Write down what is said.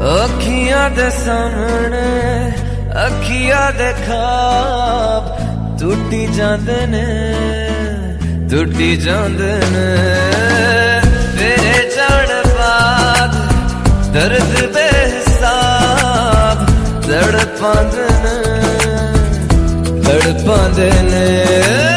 अखियां दे सामने अखियां दे ख्वाब टूटी जांदे ने तेरे जान बाद दर्द बेहिसाब तड़पांदे ने